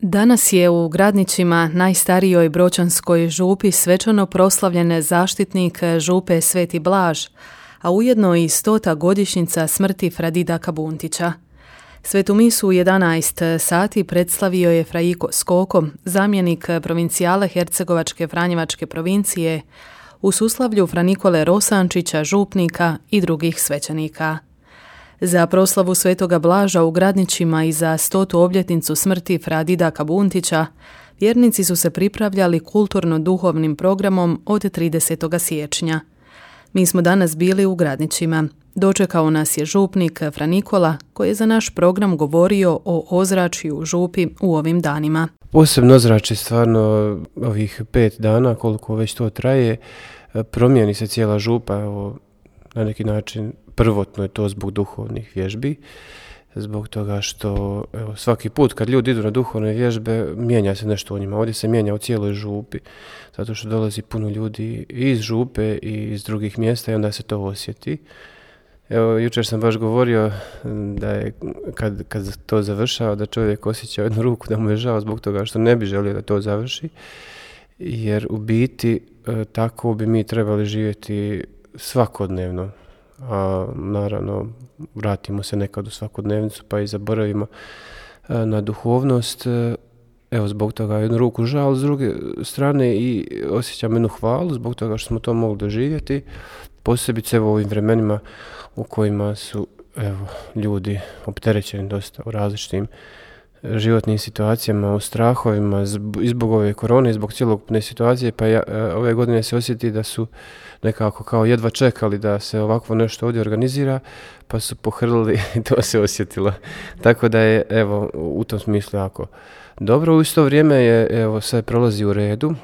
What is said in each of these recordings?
Danas je u Gradnićima, najstarijoj bročanskoj župi, svečano proslavljen zaštitnik župe Sveti Blaž, a ujedno i 100. godišnjica smrti fra dida Kabuntića. Svetu misu u 11 sati predstavio je fra Iko Skoko, zamjenik provincijale Hercegovačke Franjevačke provincije, u suslavlju fra Nikole Rosančića, župnika i drugih svećenika. Za proslavu Svetoga Blaža u Gradnićima i za 100. obljetnicu smrti fra dida Kabuntića, vjernici su se pripravljali kulturno-duhovnim programom od 30. siječnja. Mi smo danas bili u Gradnićima. Dočekao nas je župnik fra Nikola, koji je za naš program govorio o ozračju u župi u ovim danima. Posebno ozračje stvarno ovih 5 dana, koliko već to traje, promijeni se cijela župa, na neki način prvotno je to zbog duhovnih vježbi, zbog toga što svaki put kad ljudi idu na duhovne vježbe mijenja se nešto u njima. Ovdje se mijenja u cijeloj župi, zato što dolazi puno ljudi i iz župe i iz drugih mjesta i onda se to osjeti. Evo, jučer sam baš govorio da je kad to završava da čovjek osjeća jednu ruku da mu je žao zbog toga što ne bi želio da to završi, jer u biti tako bi mi trebali živjeti svakodnevno. A naravno vratimo se nekad u svakodnevnicu pa i zaboravimo na duhovnost. Evo, zbog toga jednu ruku žal, s druge strane i osjećam jednu hvalu zbog toga što smo to mogli doživjeti, posebice u ovim vremenima u kojima su ljudi opterećeni dosta u različitim životnim situacijama, u strahovima i zbog ove korone i zbog cjelokupne situacije, pa ove godine se osjeti da su nekako kao jedva čekali da se ovakvo nešto ovdje organizira, pa su pohrlili i to se osjetilo. Tako da je u tom smislu jako dobro. U isto vrijeme je sve prolazi u redu.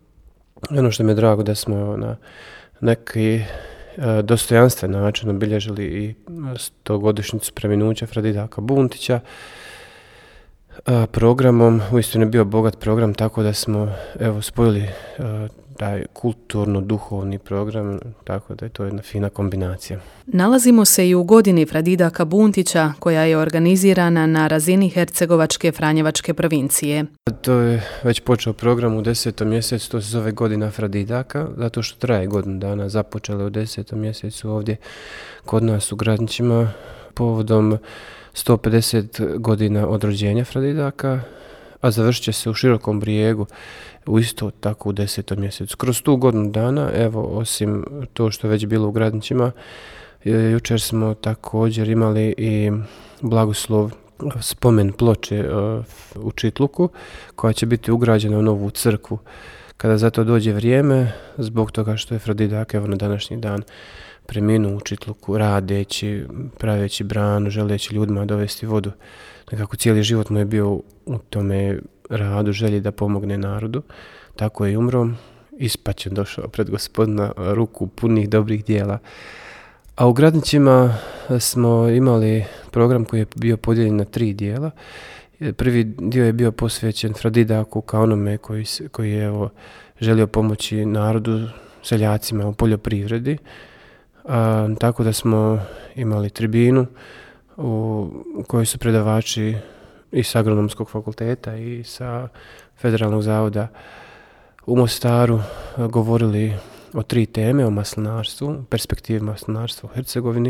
Ono što mi je drago da smo na neki dostojanstven način obilježili i 100. godišnjicu preminuća fra dida Kabuntića. Programom, uistinu je bio bogat program, tako da smo spojili taj kulturno-duhovni program, tako da je to jedna fina kombinacija. Nalazimo se i u godini fra dida Kabuntića, koja je organizirana na razini Hercegovačke Franjevačke provincije. To je već počeo program u 10. mjesecu, to se zove godina fra didaka, zato što traje godinu dana, započele u 10. mjesecu ovdje kod nas u Gradnićima, povodom 150 godina od rođenja fra didaka, a završit će se u Širokom Brijegu u isto tako u 10. mjesecu. Kroz tu godinu dana, osim to što je već bilo u Gradnićima, jučer smo također imali i blagoslov spomen ploče u Čitluku, koja će biti ugrađena u novu crkvu kada za to dođe vrijeme, zbog toga što je fra didak na današnji dan preminuo u Čitluku, radeći, praveći branu, želeći ljudima dovesti vodu. Nekako cijeli život mu je bio u tome radu, želji da pomogne narodu. Tako je i umro, ispaćen došao pred Gospodina, ruku punih dobrih dijela. A u Gradnićima smo imali program koji je bio podijeljen na 3 dijela. Prvi dio je bio posvećen fra didaku kao onome koji je želio pomoći narodu, seljacima u poljoprivredi. Tako da smo imali tribinu u kojoj su predavači i sa Agronomskog fakulteta i sa Federalnog zavoda u Mostaru govorili o 3 teme, o maslinarstvu, perspektivi maslinarstva u Hercegovini,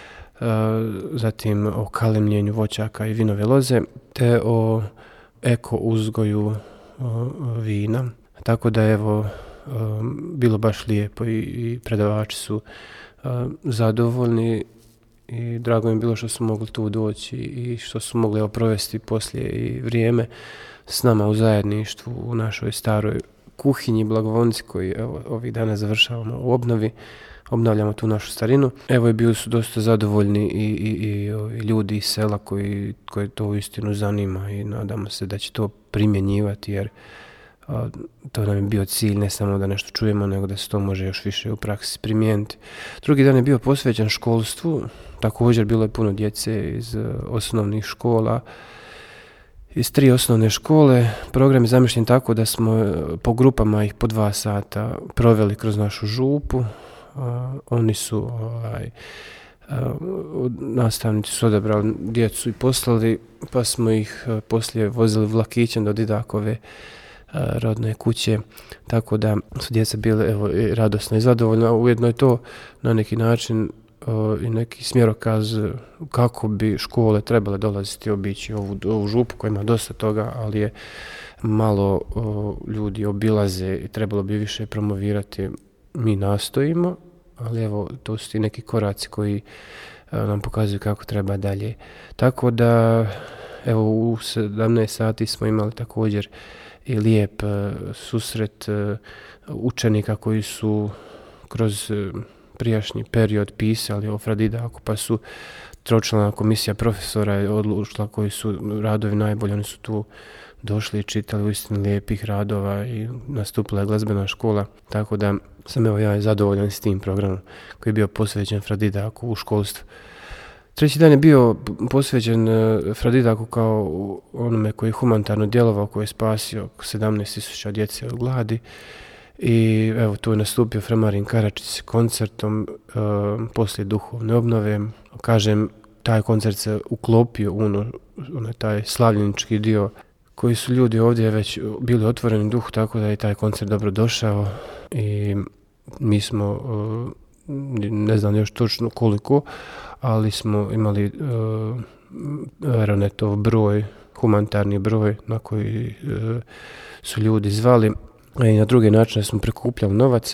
zatim o kalemljenju voćaka i vinove loze, te o eko uzgoju vina. Tako da bilo baš lijepo i predavači su zadovoljni i drago im bilo što su mogli tu doći i što su mogli provesti poslije i vrijeme s nama u zajedništvu u našoj staroj kuhinji Blagovonici koji ovih dana završavamo u obnovi, obnavljamo tu našu starinu. I bili su dosta zadovoljni i ljudi iz sela koji to uistinu zanima i nadamo se da će to primjenjivati, jer to nam je bio cilj, ne samo da nešto čujemo, nego da se to može još više u praksi primijeniti. Drugi dan je bio posvećen školstvu, također bilo je puno djece iz osnovnih škola, iz 3 osnovne škole. Program je zamišljen tako da smo po grupama ih po 2 sata proveli kroz našu župu. Oni su nastavnici su odabrali djecu i poslali, pa smo ih poslije vozili vlakićem do Didakove rodne kuće, tako da su djeca bile radosna i zadovoljna. Ujedno je to na neki način i neki smjerokaz kako bi škole trebale dolaziti obići ovu župu koja ima dosta toga, ali je malo ljudi obilaze i trebalo bi više promovirati. Mi nastojimo, ali evo to su ti neki koraci koji nam pokazuju kako treba dalje. Tako da evo u 17 sati smo imali također i lijep susret učenika koji su kroz prijašnji period pisali o Fradidaku, pa su tročlana komisija profesora je odlučila koji su radovi najbolji, oni su tu došli i čitali uistinu lijepih radova i nastupila je glazbena škola, tako da sam ja zadovoljan s tim programom koji je bio posvećen Fradidaku u školstvu. Treći dan je bio posvećen Fradidaku kao onome koji je humanitarno djelovao, koji je spasio 17.000 djece od gladi. I evo tu je nastupio fra Marin Karačić s koncertom poslije duhovne obnove. Kažem, taj koncert se uklopio u taj slavljenički dio koji su ljudi ovdje već bili otvoreni duhu, tako da je taj koncert dobro došao i mi smo, ne znam još točno koliko, ali smo imali Aeronetov broj, humanitarni broj na koji su ljudi zvali i na druge načine smo prikupljali novac.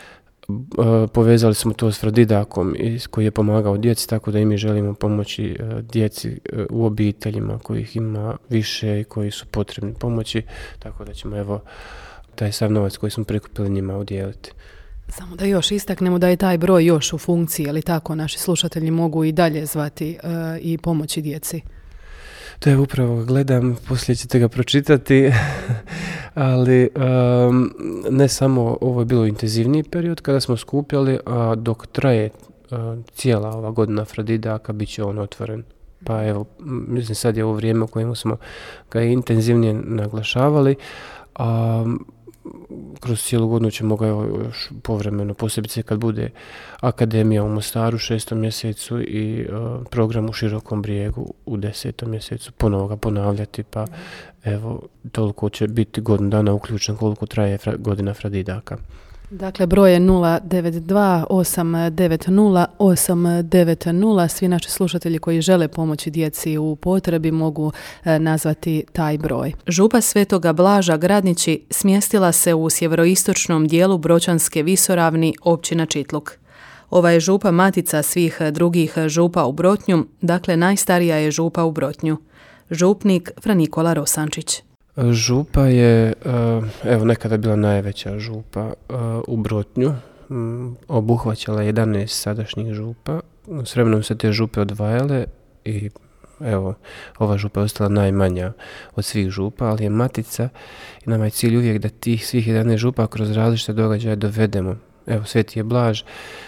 Povezali smo to s Fradidakom koji je pomagao djeci, tako da i mi želimo pomoći djeci u obiteljima kojih ima više i koji su potrebni pomoći, tako da ćemo evo taj sav novac koji smo prikupili njima udjeliti. Samo da još istaknemo da je taj broj još u funkciji, ali tako naši slušatelji mogu i dalje zvati i pomoći djeci. To je upravo, gledam, poslije ćete ga pročitati, ali ne samo ovo je bilo intenzivniji period kada smo skupljali, a dok traje cijela ova godina Fradidaka bit će on otvoren. Pa evo, mislim sad je ovo vrijeme u kojem smo ga intenzivnije naglašavali, a kroz cijelu godinu ćemo ga još povremeno, posebice kad bude akademija u Mostaru u 6. mjesecu i program u Širokom Brijegu u 10. mjesecu, ponovo ga ponavljati, pa evo toliko će biti godinu dana uključen koliko traje godina Fradidaka. Dakle, broj je 092 890 890. Svi naši slušatelji koji žele pomoći djeci u potrebi mogu nazvati taj broj. Župa Svetoga Blaža Gradnići smjestila se u sjeveroistočnom dijelu Bročanske visoravni, općina Čitluk. Ova je župa matica svih drugih župa u Brotnju, dakle najstarija je župa u Brotnju. Župnik fra Nikola Rosančić. Župa je, evo, nekada bila najveća župa u Brotnju, obuhvaćala 11 sadašnjih župa. S vremenom se te župe odvajale i evo, ova župa je ostala najmanja od svih župa, ali je matica i nama je cilj uvijek da tih svih 11 župa kroz različite događaje dovedemo. Evo, Sveti je Blaž.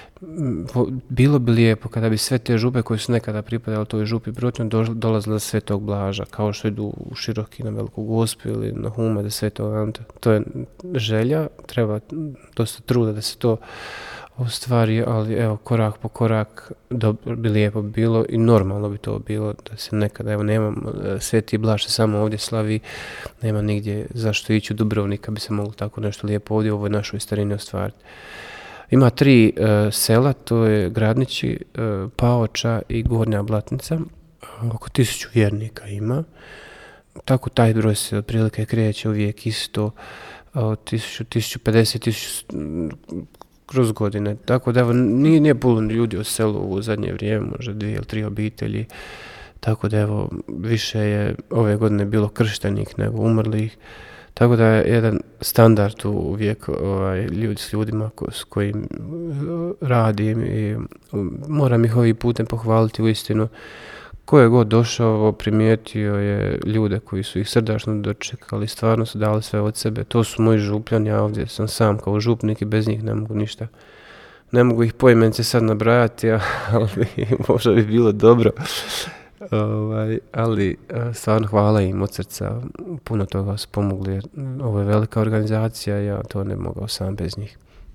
Bilo bi lijepo kada bi sve te župe koje su nekada pripadale toj župi Brotnju dolazile do Svetog Blaža, kao što idu u Široki na Veliku Gospu ili na Hume do Svetog Anta. To je želja, treba dosta truda da se to ostvari, ali evo, korak po korak dobro bi lijepo bilo i normalno bi to bilo da se nekada, evo, nema Sveti Blaž se samo ovdje slavi, nema nigdje zašto ići u Dubrovnika, bi se moglo tako nešto lijepo ovdje u ovoj našoj starini ostvariti. Ima 3 sela, to je Gradnići, Paoča i Gornja Blatnica, oko 1000 vjernika ima. Tako taj broj se otprilike kreće uvijek isto, 1000, 1050, 1000 kroz godine. Tako da evo, nije puno ljudi u selu u zadnje vrijeme, možda 2 ili 3 obitelji. Tako da evo, više je ove godine bilo krštenih nego umrlih. Tako da je jedan standard uvijek s ljudima s kojim radim i moram ih ovim putem pohvaliti uistinu. Ko je god došao, primijetio je ljude koji su ih srdačno dočekali, stvarno su dali sve od sebe. To su moji župljani, ja ovdje sam sam kao župnik i bez njih ne mogu ništa. Ne mogu ih poimence sad nabrajati, ali možda bi bilo dobro. Ali stvarno hvala im od srca, puno toga su pomogli jer ovo je velika organizacija i ja to ne mogao sam bez njih.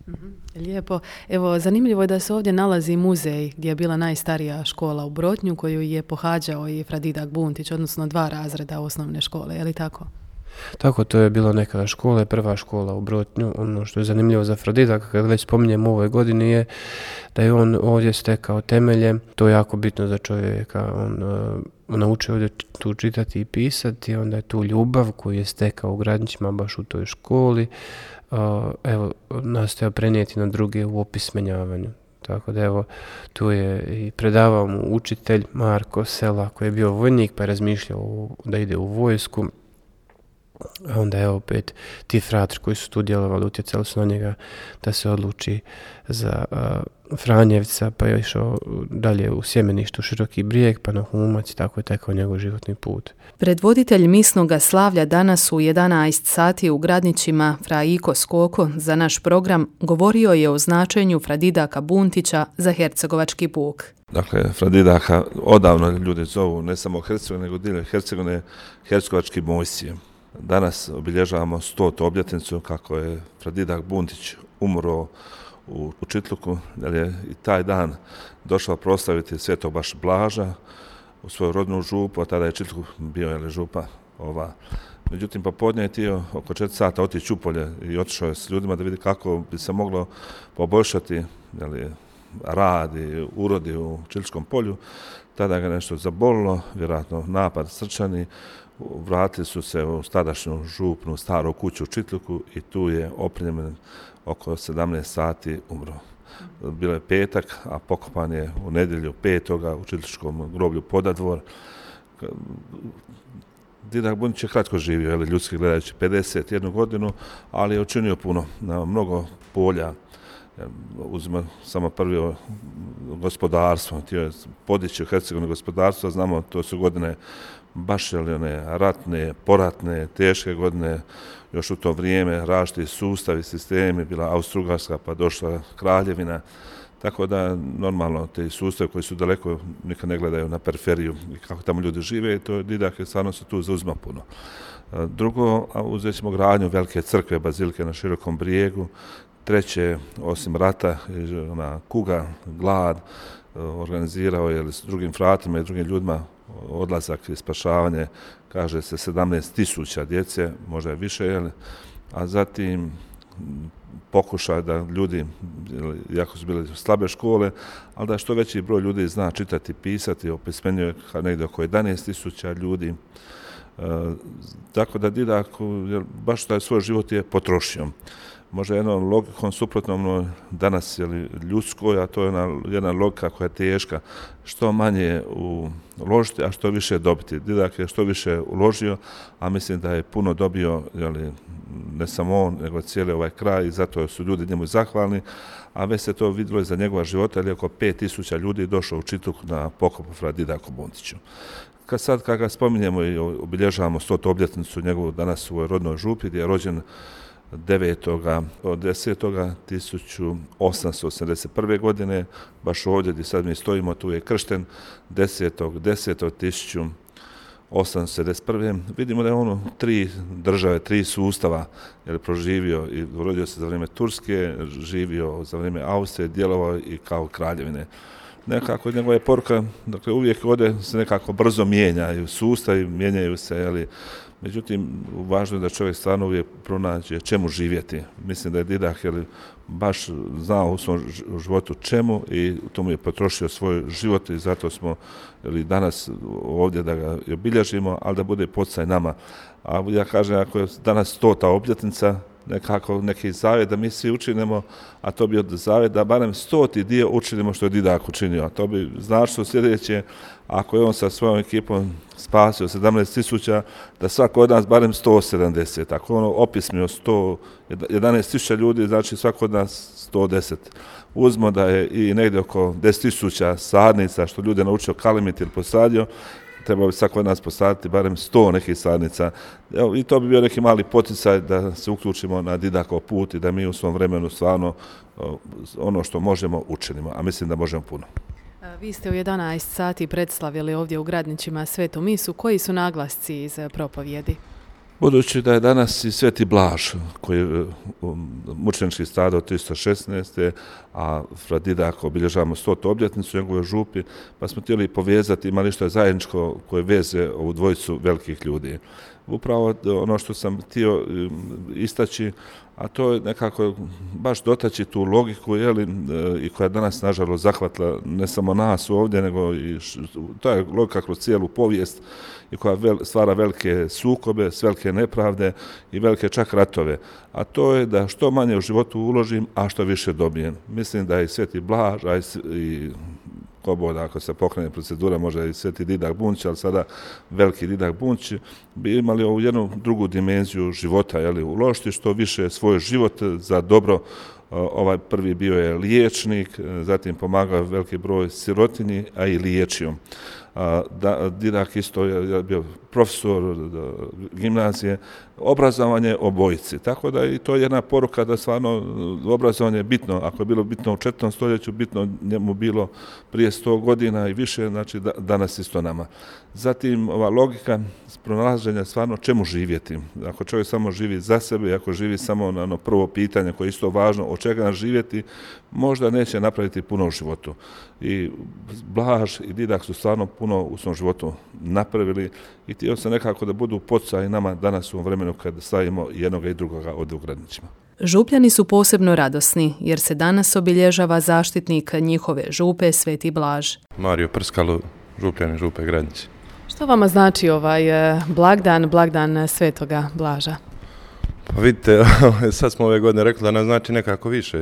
Lijepo. Evo, zanimljivo je da se ovdje nalazi muzej gdje je bila najstarija škola u Brotnju koju je pohađao i Fra Didak Buntić, odnosno 2 razreda osnovne škole, je li tako? Tako, to je bila nekada škola, prva škola u Brotnju. Ono što je zanimljivo za Fra Didaka, kad već spominjem u ovoj godini, je da je on ovdje stekao temelje. To je jako bitno za čovjeka. On naučio ovdje tu čitati i pisati, onda je tu ljubav koju je stekao u Gradničima baš u toj školi. Evo, nastojao prenijeti na druge u opismenjavanju. Tako da evo, tu je i predavao mu učitelj Marko Sela koji je bio vojnik pa je razmišljao da ide u vojsku. A onda je opet ti fratri koji su tu djelovali utjecali su na njega da se odluči za Franjevca, pa je išao dalje u Sjemeništu, Široki Brijeg, pa na Humac i tako je tekao njegov životni put. Predvoditelj misnoga slavlja danas u 11 sati u Gradničima, Fra Iko Skoko, za naš program govorio je o značenju Fra Didaka Buntića za hercegovački puk. Dakle, Fra Didaka odavno ljudi zovu ne samo Hercegovine, nego diljem Hercegovine, hercegovački Mojsije. Danas obilježavamo 100. obljetnicu kako je Fra Didak Buntić umro u Čitluku, jer je i taj dan došao proslaviti Svetog baš Blaža u svoju rodnu župu, a tada je Čitluk bio župa ova. Međutim, popodne je htio oko 4 sata otići u polje i otišao je s ljudima da vidi kako bi se moglo poboljšati rad i urodi u Čitlučkom polju. Tada ga nešto zabolilo, vjerojatno napad srčani. Vratili su se u tadašnju župnu staru kuću u Čitluku i tu je opremljen oko 17 sati umro. Bilo je petak, a pokopan je u nedjelju 5. u Čitlučkom groblju Podadvor. Didak Buntić je kratko živio, ljudski gledajući 51 godinu, ali je učinio puno na mnogo polja. Uzima samo prvi gospodarstvo, htio je podići u Hercegovini gospodarstvo, znamo to su godine baš ratne, poratne, teške godine, još u to vrijeme različiti sustavi, sistemi, bila Austro-Ugarska pa došla Kraljevina, tako da normalno te sustave koji su daleko nikad ne gledaju na periferiju i kako tamo ljudi žive i to Didak je stvarno se tu zauzima puno. Drugo, uzet ćemo gradnju velike crkve, bazilike na Širokom Brijegu. Treće, osim rata, kuga, glad, organizirao je s drugim fratima i drugim ljudima odlazak i spašavanje, kaže se 17.000 djece, možda je više, a zatim pokušaj da ljudi, jako su bile slabe škole, ali da što veći broj ljudi zna čitati i pisati, opismenjuje negdje oko 11.000 ljudi. Tako da Didak baš taj svoj život je potrošio. Možda jednom logikom suprotnom danas ljudskoj, a to je jedna logika koja je teška, što manje uložiti, a što više dobiti. Didak je što više uložio, a mislim da je puno dobio, ne samo on, nego cijeli ovaj kraj i zato su ljudi njemu zahvalni, a već se to vidjelo za njegova života, jer je oko 5.000 ljudi došlo u Čitluk na pokop Fra Didaku Buntiću. Kad ga spominjemo i obilježavamo 100. obljetnicu njegovu danas u ovoj rodnoj župi, gdje je rođen 9.10.1881. godine, baš ovdje gdje sad mi stojimo, tu je kršten 10.10.1871. Vidimo da je on 3 države, 3 sustava, jer je proživio i rodio se za vrijeme Turske, živio za vrijeme Austrije, djelovao i kao kraljevine. Nekako njegova je poruka, dakle uvijek ovdje se nekako brzo mijenjaju sustavi, mijenjaju se, međutim, važno je da čovjek stvarno uvijek pronađe čemu živjeti. Mislim da je Didak baš znao u svom životu čemu i u tomu je potrošio svoj život i zato smo danas ovdje da ga obilježimo, ali da bude poticaj nama. A ja kažem, ako je danas 100. obljetnica, nekako neki zavjet da mi svi učinimo, a to bi od zavjet da barem 100. dio učinimo što je Didak učinio. A to bi značilo sljedeće, ako je on sa svojom ekipom spasio 17.000, da svako od nas barem 170. Ako on opismio 11.000 ljudi, znači svako od nas 110. Uzmo da je i negdje oko 10.000 sadnica, što ljude naučio kalimiti ili posadio, trebalo bi svako od nas posaditi barem 100 nekih sadnica. I to bi bio neki mali poticaj da se uključimo na Didakov put i da mi u svom vremenu stvarno ono što možemo učinimo, a mislim da možemo puno. Vi ste u 11 sati predslavili ovdje u Gradničima Svetu misu. Koji su naglasci iz propovjedi? Budući da je danas i Sveti Blaž, koji je mučenički stradao 316. a fra Didak obilježavamo 100. obljetnicu u njegovoj župi, pa smo htjeli povezati, ima nešto zajedničko koje veze ovu dvojicu velikih ljudi. Upravo ono što sam htio istaći, a to je nekako baš dotaći tu logiku i koja danas nažalost zahvatila ne samo nas ovdje, nego i to je logika kroz cijelu povijest i koja stvara velike sukobe, velike nepravde i velike čak ratove. A to je da što manje u životu uložim, a što više dobijem. Mislim da i Sveti Blaž, a i Koboda, ako se pokrene procedura, možda i Sveti Didak Bunčić, ali sada veliki Didak Bunčić, bi imali ovu jednu drugu dimenziju života, uložiti što više svoj život za dobro. Ovaj prvi bio je liječnik, zatim pomagao veliki broj sirotinji, a i liječio. Didak isto je bio profesor gimnazije, obrazovanje obojici. Tako da i to je jedna poruka da stvarno obrazovanje je bitno. Ako je bilo bitno u 4. stoljeću, bitno njemu bilo prije 100 godina i više, znači danas isto nama. Zatim ova logika pronalaženja stvarno čemu živjeti. Ako čovjek samo živi za sebe, ako živi samo na ono prvo pitanje koje je isto važno, od čega živjeti, možda neće napraviti puno u životu. I Blaž i Didak su stvarno puno u svom životu napravili i htio sam nekako da budu poticaj nama danas u vremenu kad stavimo jednoga i drugoga ovdje u Gradićima. Župljani su posebno radosni jer se danas obilježava zaštitnik njihove župe Sveti Blaž. Mario Prskalo, župljani župe Gradići. Što vama znači ovaj blagdan Svetoga Blaža? Pa vidite, sad smo ove godine rekli da nam znači nekako više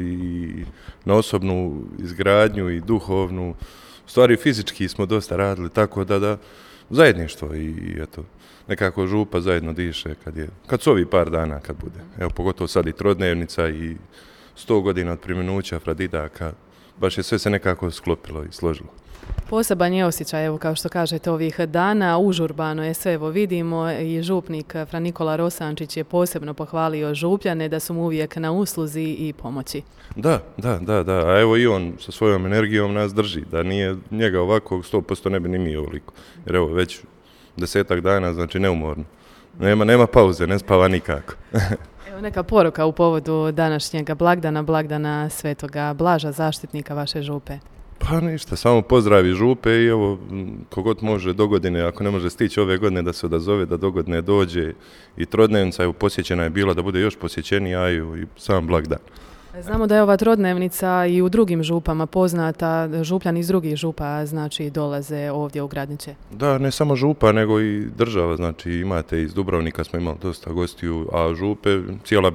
i na osobnu izgradnju i duhovnu. U stvari fizički smo dosta radili, tako da zajedništvo i eto, nekako župa zajedno diše kad su ovi par dana kad bude. Evo, pogotovo sad i trodnevnica i 100 godina od preminuća fra Didaka, baš je sve se nekako sklopilo i složilo. Poseban je osjećaj, evo kao što kažete, ovih dana, užurbano je sve, evo vidimo i župnik fra Nikola Rosančić je posebno pohvalio župljane da su mu uvijek na usluzi i pomoći. Da, a evo i on sa svojom energijom nas drži, da nije njega ovako 100% ne bi ni mi ovoliko, jer evo već 10 dana, znači neumorno, nema pauze, ne spava nikako. Evo neka poruka u povodu današnjega blagdana Svetoga Blaža, zaštitnika vaše župe. Pa ništa, samo pozdravi župe i evo, kogod može dogodine, ako ne može stići ove godine da se odazove, da dogodine dođe i trodnevnica, evo, posjećena je bila da bude još posjećenija i sam blagdan. Znamo da je ova trodnevnica i u drugim župama poznata, župljani iz drugih župa znači dolaze ovdje u Gradniće. Da, ne samo župa, nego i država, znači imate iz Dubrovnika smo imali dosta gostiju, a župe cijela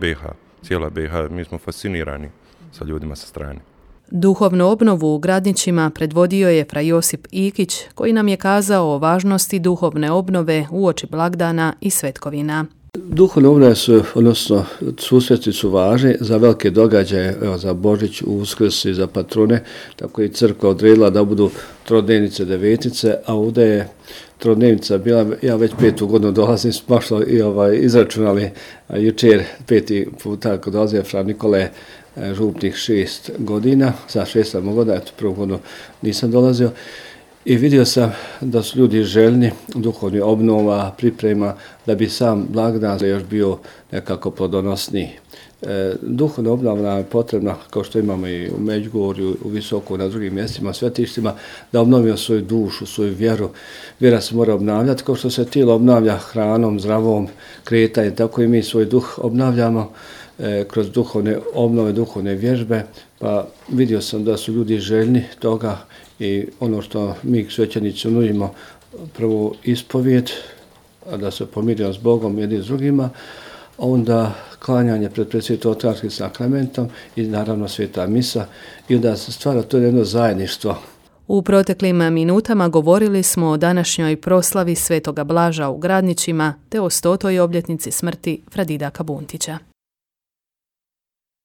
BiH, mi smo fascinirani sa ljudima sa strane. Duhovnu obnovu u Gradnićima predvodio je fra Josip Ikić, koji nam je kazao o važnosti duhovne obnove uoči blagdana i svetkovina. Duhovne obnove su, odnosno susreti su važni za velike događaje, evo, za Božić, Uskrs i za patrone, tako i crkva odredila da budu trodnevnice, devetnice, a ovdje je trodnevnica bila, ja već 5. godinu dolazim, smo izračunali jučer 5. puta kod dolazio fra Nikole župnik 6 godina, za 6 godina, eto, 1. godinu nisam dolazio. I vidio sam da su ljudi željni duhovnih obnova, priprema, da bi sam blagdan još bio nekako plodonosniji. Duhovna obnova je potrebna, kao što imamo i u Međugorju, u Visoku, na drugim mjestima, svetištima, da obnovimo svoju dušu, svoju vjeru. Vjera se mora obnavljati, kao što se tijelo obnavlja hranom, zdravom kretanjem, tako i mi svoj duh obnavljamo kroz duhovne obnove, duhovne vježbe, pa vidio sam da su ljudi željni toga i ono što mi svećenici nudimo, prvo ispovijed, da se pomirimo s Bogom jedni s drugima, onda klanjanje pred Presvetim oltarskim sakramentom i naravno sveta misa i da se stvara to jedno zajedništvo. U proteklim minutama govorili smo o današnjoj proslavi Svetoga Blaža u Gradnićima te o 100. obljetnici smrti fra Didaka Buntića.